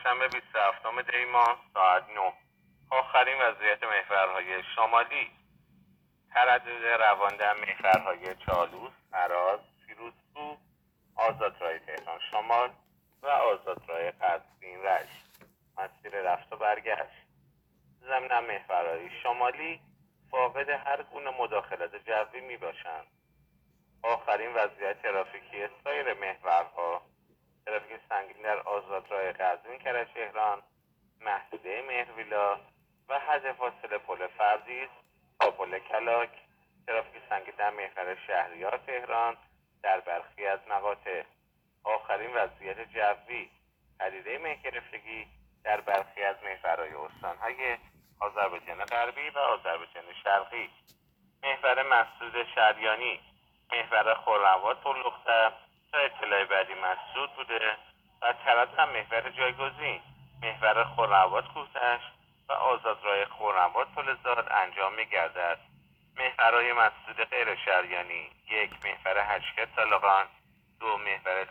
چهارشنبه 27 دی ماه ساعت 9. آخرین وضعیت محورهای شمالی. تردد روان در محورهای چالوس، هراز، پیروزکوه، آزادراه تهران شمال و آزادراه قزوین رشت. مسیر رفت و برگشت. ضمن محورهای شمالی فاقد هر گونه مداخلت جوی می باشند. آخرین وضعیت ترافیکی سایر محورها: ترافیک سنگین در آزادراه قزوین کرج-تهران، محدوده مهرویلا و حد فاصله پل فردیس تا پل کلاک. ترافیک سنگین در محور شهریار تهران در برخی از مقاطع. آخرین وضعیت جوی: پدیده مهگرفتگی در برخی از محورهای استانهای آذربایجان غربی و آذربایجان شرقی. محور مسدود شریانی، محور خرم‌آباد پرلختر تا اطلاع بعدی مسدود بوده و تردد محور جایگزین، محور خرم‌آباد کوه‌تشت و آزادراه خرم‌آباد پل‌زاد انجام می‌گردد. محورهای مسدود غیر شریانی: 1. محور هشکت طالقان، 2. محور